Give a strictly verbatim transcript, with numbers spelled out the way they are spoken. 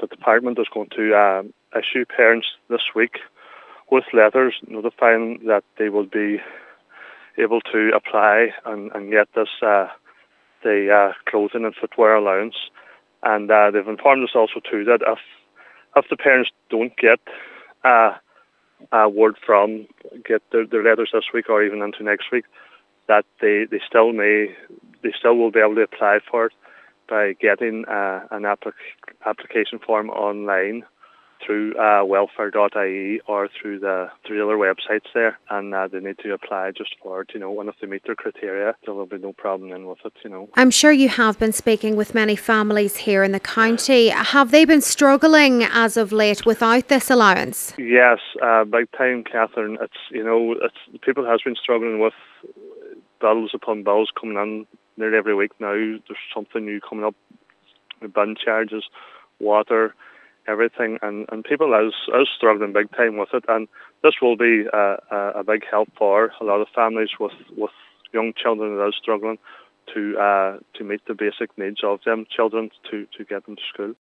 the department is going to uh, issue parents this week with letters notifying that they will be able to apply and, and get this uh, the uh, clothing and footwear allowance. And uh, they've informed us also too that if if the parents don't get uh, a word from get their, their letters this week or even into next week, that they, they still may they still will be able to apply for it by getting uh, an applic- application form online through uh, welfare dot I E or through the through the other websites there, and uh, they need to apply just for it, you know, and if they meet their criteria, there will be no problem in with it, you know. I'm sure you have been speaking with many families here in the county. Have they been struggling as of late without this allowance? Yes, uh, big time, Catherine. It's, you know, it's people has been struggling with bills upon bills coming in nearly every week now. There's something new coming up, bin charges, water, everything, and, and people is, is struggling big time with it, and this will be a, a, a big help for a lot of families with, with young children that are struggling to uh, to meet the basic needs of them children to, to get them to school.